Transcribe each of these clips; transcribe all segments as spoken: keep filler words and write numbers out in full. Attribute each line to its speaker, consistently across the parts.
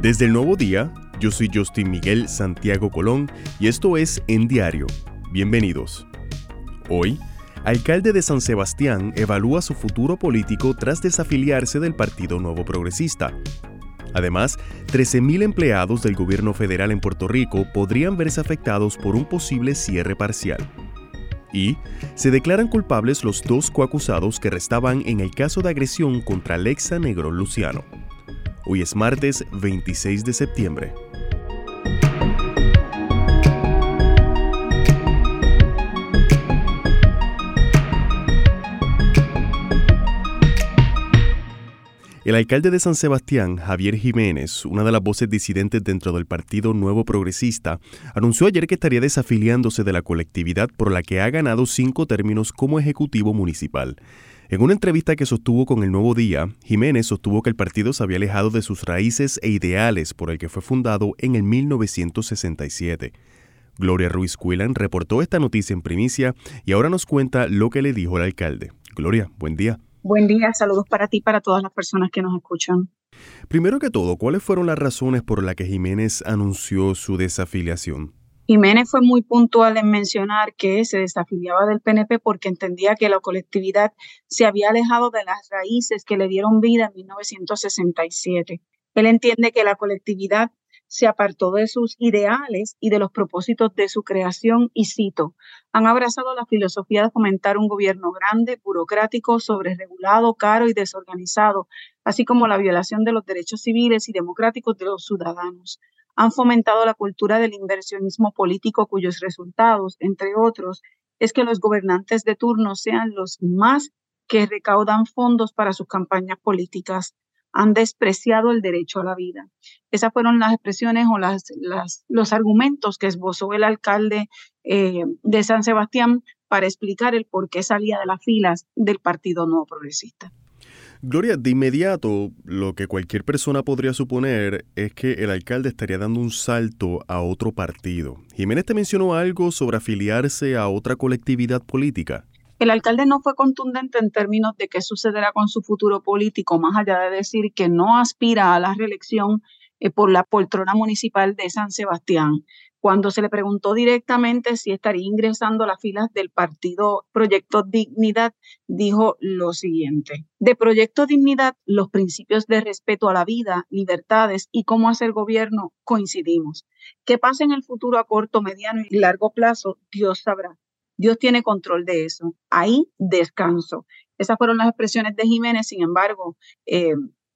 Speaker 1: Desde el Nuevo Día, yo soy Justin Miguel Santiago Colón y esto es En Diario. Bienvenidos. Hoy, alcalde de San Sebastián evalúa su futuro político tras desafiliarse del Partido Nuevo Progresista. Además, trece mil empleados del gobierno federal en Puerto Rico podrían verse afectados por un posible cierre parcial. Y se declaran culpables los dos coacusados que restaban en el caso de agresión contra Alexa Negrón Luciano. Hoy es martes veintiséis de septiembre. El alcalde de San Sebastián, Javier Jiménez, una de las voces disidentes dentro del Partido Nuevo Progresista, anunció ayer que estaría desafiliándose de la colectividad por la que ha ganado cinco términos como ejecutivo municipal. En una entrevista que sostuvo con El Nuevo Día, Jiménez sostuvo que el partido se había alejado de sus raíces e ideales por el que fue fundado en el mil novecientos sesenta y siete. Gloria Ruiz Cuilan reportó esta noticia en primicia y ahora nos cuenta lo que le dijo el alcalde. Gloria, buen día.
Speaker 2: Buen día, saludos para ti y para todas las personas que nos escuchan.
Speaker 1: Primero que todo, ¿cuáles fueron las razones por las que Jiménez anunció su desafiliación?
Speaker 2: Jiménez fue muy puntual en mencionar que se desafiliaba del P N P porque entendía que la colectividad se había alejado de las raíces que le dieron vida en mil novecientos sesenta y siete. Él entiende que la colectividad se apartó de sus ideales y de los propósitos de su creación, y cito, han abrazado la filosofía de fomentar un gobierno grande, burocrático, sobreregulado, caro y desorganizado, así como la violación de los derechos civiles y democráticos de los ciudadanos. Han fomentado la cultura del inversionismo político cuyos resultados, entre otros, es que los gobernantes de turno sean los más que recaudan fondos para sus campañas políticas. Han despreciado el derecho a la vida. Esas fueron las expresiones o las, las, los argumentos que esbozó el alcalde eh, de San Sebastián para explicar el por qué salía de las filas del Partido Nuevo Progresista.
Speaker 1: Gloria, de inmediato, lo que cualquier persona podría suponer es que el alcalde estaría dando un salto a otro partido. ¿Jiménez te mencionó algo sobre afiliarse a otra colectividad política?
Speaker 2: El alcalde no fue contundente en términos de qué sucederá con su futuro político, más allá de decir que no aspira a la reelección eh, por la poltrona municipal de San Sebastián. Cuando se le preguntó directamente si estaría ingresando a las filas del partido Proyecto Dignidad, dijo lo siguiente. De Proyecto Dignidad, los principios de respeto a la vida, libertades y cómo hacer gobierno coincidimos. ¿Qué pasa en el futuro a corto, mediano y largo plazo? Dios sabrá. Dios tiene control de eso. Ahí descanso. Esas fueron las expresiones de Jiménez. Sin embargo, eh,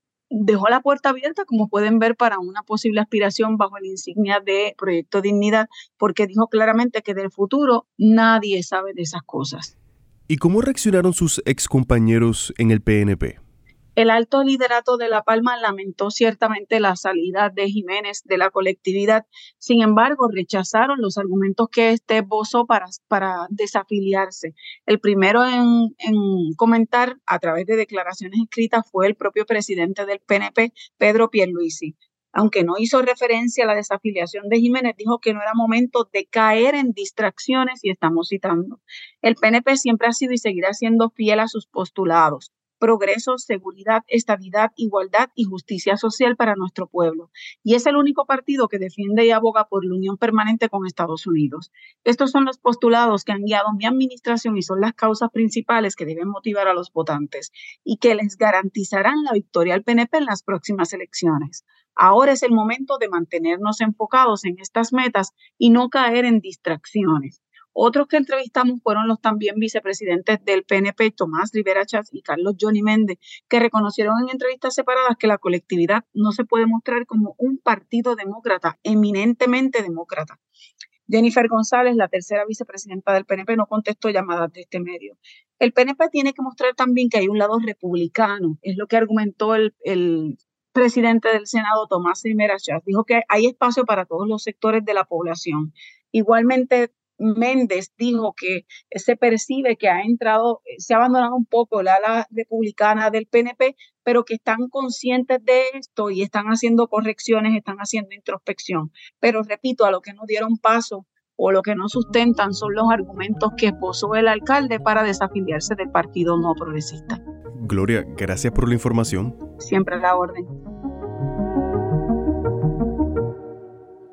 Speaker 2: dejó la puerta abierta, como pueden ver, para una posible aspiración bajo la insignia de Proyecto Dignidad, porque dijo claramente que del futuro nadie sabe de esas cosas.
Speaker 1: ¿Y cómo reaccionaron sus excompañeros en el P N P?
Speaker 2: El alto liderato de La Palma lamentó ciertamente la salida de Jiménez de la colectividad. Sin embargo, rechazaron los argumentos que este esbozó para, para desafiliarse. El primero en, en comentar a través de declaraciones escritas fue el propio presidente del P N P, Pedro Pierluisi. Aunque no hizo referencia a la desafiliación de Jiménez, dijo que no era momento de caer en distracciones, y estamos citando. El P N P siempre ha sido y seguirá siendo fiel a sus postulados: progreso, seguridad, estabilidad, igualdad y justicia social para nuestro pueblo. Y es el único partido que defiende y aboga por la unión permanente con Estados Unidos. Estos son los postulados que han guiado mi administración y son las causas principales que deben motivar a los votantes y que les garantizarán la victoria al P N P en las próximas elecciones. Ahora es el momento de mantenernos enfocados en estas metas y no caer en distracciones. Otros que entrevistamos fueron los también vicepresidentes del P N P, Tomás Rivera Chats y Carlos Johnny Méndez, que reconocieron en entrevistas separadas que la colectividad no se puede mostrar como un partido demócrata, eminentemente demócrata. Jennifer González, la tercera vicepresidenta del P N P, no contestó llamadas de este medio. El P N P tiene que mostrar también que hay un lado republicano, es lo que argumentó el, el presidente del Senado, Tomás Rivera Chats. Dijo que hay espacio para todos los sectores de la población. Igualmente, Méndez dijo que se percibe que ha entrado, se ha abandonado un poco la ala republicana del P N P, pero que están conscientes de esto y están haciendo correcciones, están haciendo introspección. Pero repito, a lo que no dieron paso o lo que no sustentan son los argumentos que esbozó el alcalde para desafiliarse del Partido Nuevo Progresista.
Speaker 1: Gloria, gracias por la información.
Speaker 2: Siempre a la orden.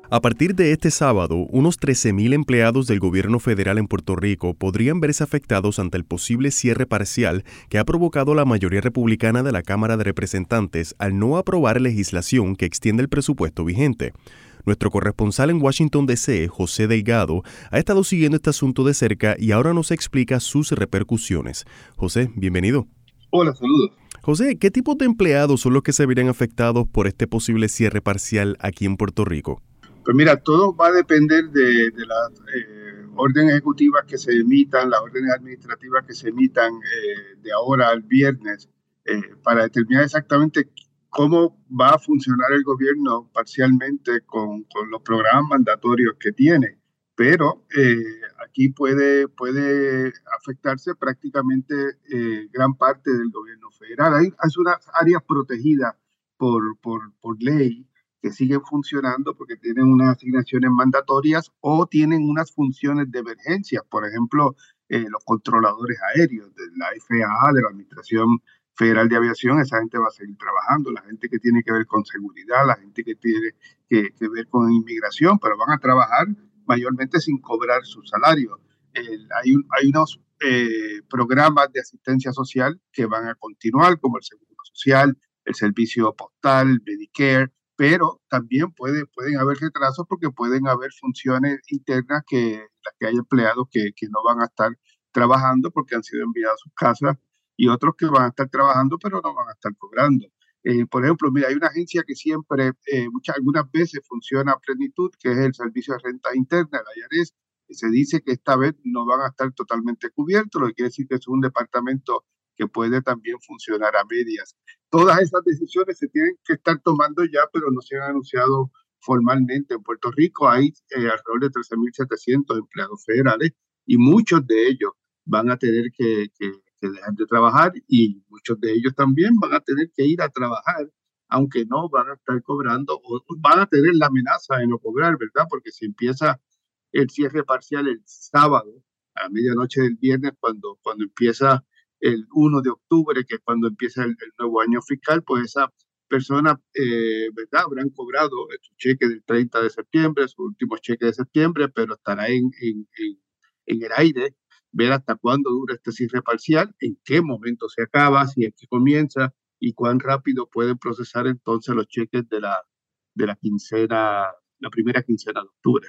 Speaker 1: A partir de este sábado, unos trece mil empleados del gobierno federal en Puerto Rico podrían verse afectados ante el posible cierre parcial que ha provocado la mayoría republicana de la Cámara de Representantes al no aprobar legislación que extiende el presupuesto vigente. Nuestro corresponsal en Washington, D C, José Delgado, ha estado siguiendo este asunto de cerca y ahora nos explica sus repercusiones. José, bienvenido.
Speaker 3: Hola, saludos.
Speaker 1: José, ¿qué tipos de empleados son los que se verían afectados por este posible cierre parcial aquí en Puerto Rico?
Speaker 3: Pues mira, todo va a depender de, de las eh, órdenes ejecutivas que se emitan, las órdenes administrativas que se emitan eh, de ahora al viernes, eh, para determinar exactamente cómo va a funcionar el gobierno parcialmente con, con los programas mandatorios que tiene. Pero eh, aquí puede, puede afectarse prácticamente eh, gran parte del gobierno federal. Hay, hay unas áreas protegidas por, por, por ley que siguen funcionando porque tienen unas asignaciones mandatorias o tienen unas funciones de emergencia. Por ejemplo, eh, los controladores aéreos de la F A A, de la Administración Federal de Aviación, esa gente va a seguir trabajando, la gente que tiene que ver con seguridad, la gente que tiene que, que ver con inmigración, pero van a trabajar mayormente sin cobrar su salario. Eh, hay, un, hay unos eh, programas de asistencia social que van a continuar, como el Seguro Social, el Servicio Postal, Medicare, pero también puede, pueden haber retrasos porque pueden haber funciones internas que, las que hay empleados que, que no van a estar trabajando porque han sido enviados a sus casas y otros que van a estar trabajando pero no van a estar cobrando. Eh, por ejemplo, mira, hay una agencia que siempre, eh, muchas, algunas veces funciona a plenitud, que es el Servicio de Rentas Internas, el I R S. Se dice que esta vez no van a estar totalmente cubiertos, lo que quiere decir que es un departamento que puede también funcionar a medias. Todas esas decisiones se tienen que estar tomando ya, pero no se han anunciado formalmente. En Puerto Rico hay eh, alrededor de trece mil setecientos empleados federales y muchos de ellos van a tener que, que, que dejar de trabajar y muchos de ellos también van a tener que ir a trabajar, aunque no van a estar cobrando o van a tener la amenaza de no cobrar, ¿verdad? Porque si empieza el cierre parcial el sábado, a medianoche del viernes, cuando, cuando empieza el primero de octubre, que es cuando empieza el, el nuevo año fiscal, pues esa persona, eh, ¿verdad? Habrán cobrado su cheque del treinta de septiembre, su último cheque de septiembre, pero estará en, en, en, en el aire ver hasta cuándo dura este cierre parcial, en qué momento se acaba, si es que comienza y cuán rápido pueden procesar entonces los cheques de la, de la quincena, la primera quincena de octubre.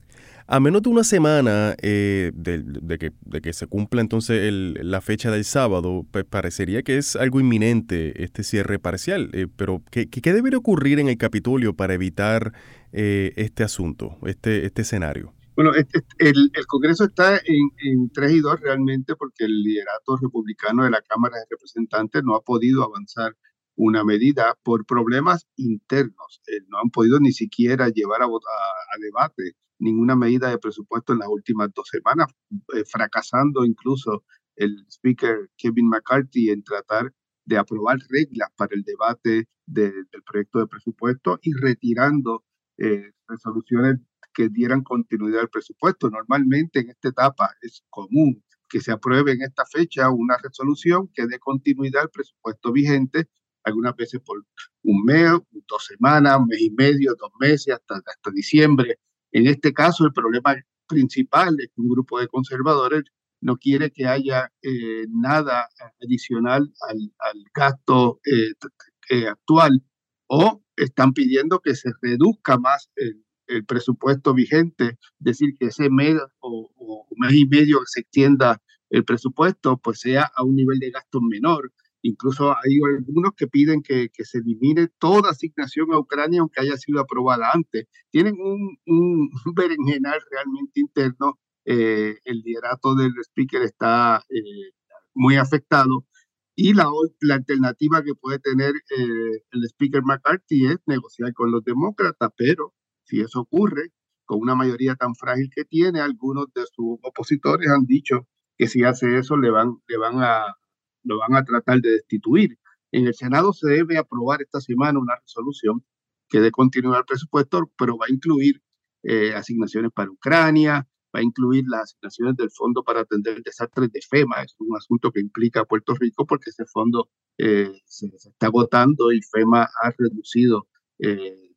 Speaker 1: A menos de una semana eh, de, de, que, de que se cumpla entonces el, la fecha del sábado, pues parecería que es algo inminente este cierre parcial. Eh, pero, ¿qué, ¿qué debería ocurrir en el Capitolio para evitar eh, este asunto, este, este escenario?
Speaker 3: Bueno, este, el, el Congreso está en, en tres y dos realmente porque el liderato republicano de la Cámara de Representantes no ha podido avanzar una medida por problemas internos. Eh, no han podido ni siquiera llevar a, a, a debate ninguna medida de presupuesto en las últimas dos semanas, eh, fracasando incluso el speaker Kevin McCarthy en tratar de aprobar reglas para el debate de, del proyecto de presupuesto y retirando eh, resoluciones que dieran continuidad al presupuesto. Normalmente en esta etapa es común que se apruebe en esta fecha una resolución que dé continuidad al presupuesto vigente, algunas veces por un mes, dos semanas, un mes y medio, dos meses, hasta, hasta diciembre. En este caso, el problema principal es que un grupo de conservadores no quiere que haya eh, nada adicional al, al gasto eh, eh, actual, o están pidiendo que se reduzca más el, el presupuesto vigente, es decir, que ese mes o, o mes y medio que se extienda el presupuesto, pues sea a un nivel de gasto menor. Incluso hay algunos que piden que, que se elimine toda asignación a Ucrania, aunque haya sido aprobada antes. Tienen un, un berenjenal realmente interno. Eh, el liderato del speaker está eh, muy afectado. Y la, la alternativa que puede tener eh, el speaker McCarthy es negociar con los demócratas, pero si eso ocurre, con una mayoría tan frágil que tiene, algunos de sus opositores han dicho que si hace eso le van, le van a lo van a tratar de destituir. En el Senado se debe aprobar esta semana una resolución que dé continuidad al presupuesto, pero va a incluir eh, asignaciones para Ucrania, va a incluir las asignaciones del Fondo para Atender Desastres de FEMA. Es un asunto que implica a Puerto Rico porque ese fondo eh, se, se está agotando y FEMA ha reducido eh,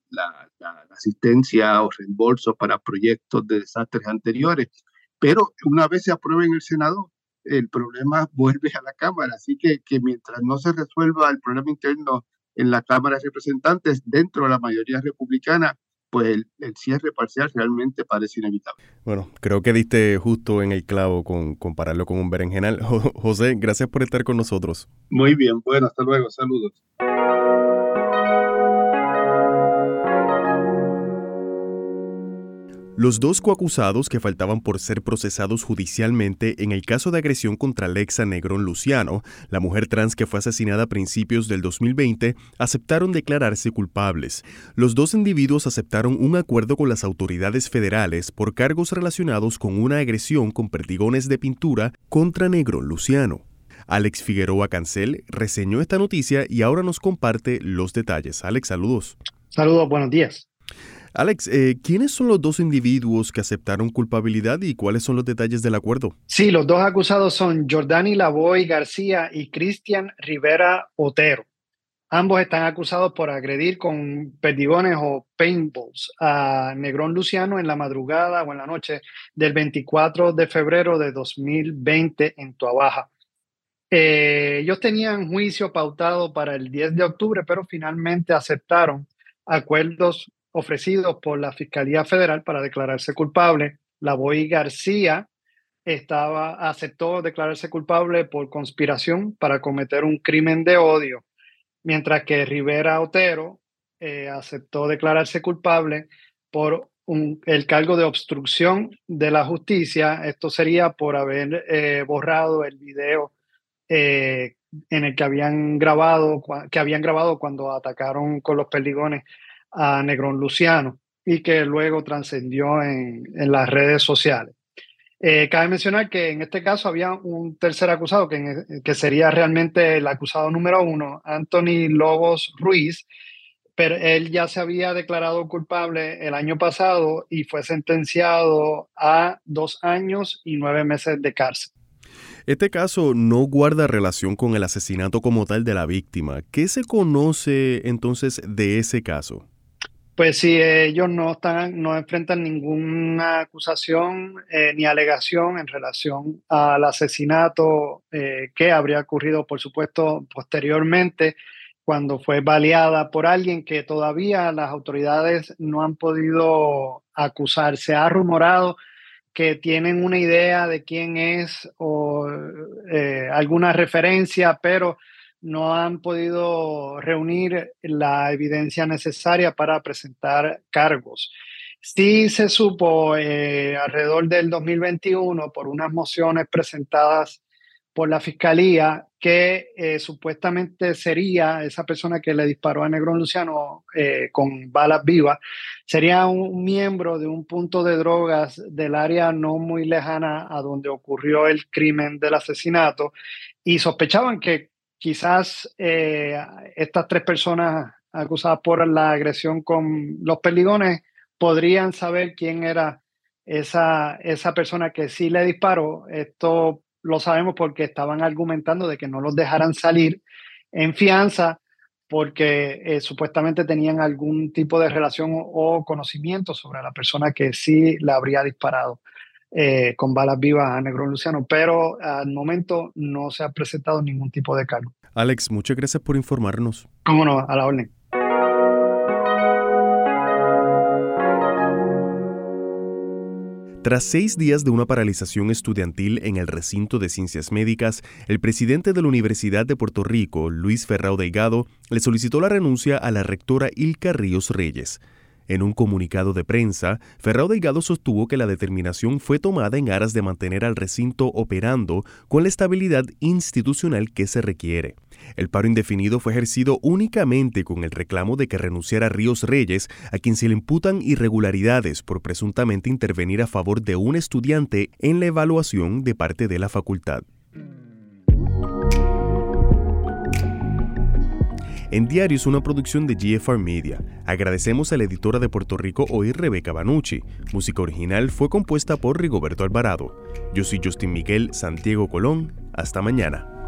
Speaker 3: la, la, la asistencia o reembolsos para proyectos de desastres anteriores. Pero una vez se apruebe en el Senado, el problema vuelve a la Cámara. Así que, que mientras no se resuelva el problema interno en la Cámara de Representantes, dentro de la mayoría republicana, pues el, el cierre parcial realmente parece inevitable.
Speaker 1: Bueno, creo que diste justo en el clavo con compararlo con un berenjenal. José, gracias por estar con nosotros.
Speaker 3: Muy bien, bueno, hasta luego, saludos.
Speaker 1: Los dos coacusados que faltaban por ser procesados judicialmente en el caso de agresión contra Lexa Negrón Luciano, la mujer trans que fue asesinada a principios del dos mil veinte, aceptaron declararse culpables. Los dos individuos aceptaron un acuerdo con las autoridades federales por cargos relacionados con una agresión con perdigones de pintura contra Negrón Luciano. Alex Figueroa Cancel reseñó esta noticia y ahora nos comparte los detalles. Alex, saludos.
Speaker 4: Saludos, buenos días.
Speaker 1: Alex, eh, ¿quiénes son los dos individuos que aceptaron culpabilidad y cuáles son los detalles del acuerdo?
Speaker 4: Sí, los dos acusados son Jordani Lavoy García y Cristian Rivera Otero. Ambos están acusados por agredir con perdigones o paintballs a Negrón Luciano en la madrugada o en la noche del veinticuatro de febrero de dos mil veinte en Tuabaja. Eh, ellos tenían juicio pautado para el diez de octubre, pero finalmente aceptaron acuerdos ofrecidos por la Fiscalía Federal para declararse culpable. Lavoy García estaba, aceptó declararse culpable por conspiración para cometer un crimen de odio, mientras que Rivera Otero eh, aceptó declararse culpable por un, el cargo de obstrucción de la justicia. Esto sería por haber eh, borrado el video eh, en el que habían grabado, que habían grabado cuando atacaron con los perdigones a Negrón Luciano y que luego trascendió en, en las redes sociales. Eh, cabe mencionar que en este caso había un tercer acusado que, que sería realmente el acusado número uno, Anthony Lobos Ruiz, pero él ya se había declarado culpable el año pasado y fue sentenciado a dos años y nueve meses de cárcel.
Speaker 1: Este caso no guarda relación con el asesinato como tal de la víctima. ¿Qué se conoce entonces de ese caso?
Speaker 4: Pues sí, ellos no están, no enfrentan ninguna acusación eh, ni alegación en relación al asesinato eh, que habría ocurrido, por supuesto, posteriormente, cuando fue baleada por alguien que todavía las autoridades no han podido acusar. Se ha rumorado que tienen una idea de quién es o eh, alguna referencia, pero no han podido reunir la evidencia necesaria para presentar cargos. Sí se supo eh, alrededor del dos mil veintiuno por unas mociones presentadas por la Fiscalía que eh, supuestamente sería esa persona que le disparó a Negrón Luciano eh, con balas vivas, sería un miembro de un punto de drogas del área no muy lejana a donde ocurrió el crimen del asesinato, y sospechaban que quizás eh, estas tres personas acusadas por la agresión con los perdigones podrían saber quién era esa, esa persona que sí le disparó. Esto lo sabemos porque estaban argumentando de que no los dejaran salir en fianza porque eh, supuestamente tenían algún tipo de relación o, o conocimiento sobre la persona que sí le habría disparado Eh, con balas vivas a Negrón Luciano, pero al momento no se ha presentado ningún tipo de cargo.
Speaker 1: Alex, muchas gracias por informarnos.
Speaker 4: ¿Cómo no? A la orden.
Speaker 1: Tras seis días de una paralización estudiantil en el recinto de ciencias médicas, el presidente de la Universidad de Puerto Rico, Luis Ferrao Delgado, le solicitó la renuncia a la rectora Ilka Ríos Reyes. En un comunicado de prensa, Ferrao Delgado sostuvo que la determinación fue tomada en aras de mantener al recinto operando con la estabilidad institucional que se requiere. El paro indefinido fue ejercido únicamente con el reclamo de que renunciara Ríos Reyes, a quien se le imputan irregularidades por presuntamente intervenir a favor de un estudiante en la evaluación de parte de la facultad. En Diario es una producción de G F R Media. Agradecemos a la editora de Puerto Rico hoy, Rebeca Banucci. Música original fue compuesta por Rigoberto Alvarado. Yo soy Justin Miguel Santiago Colón. Hasta mañana.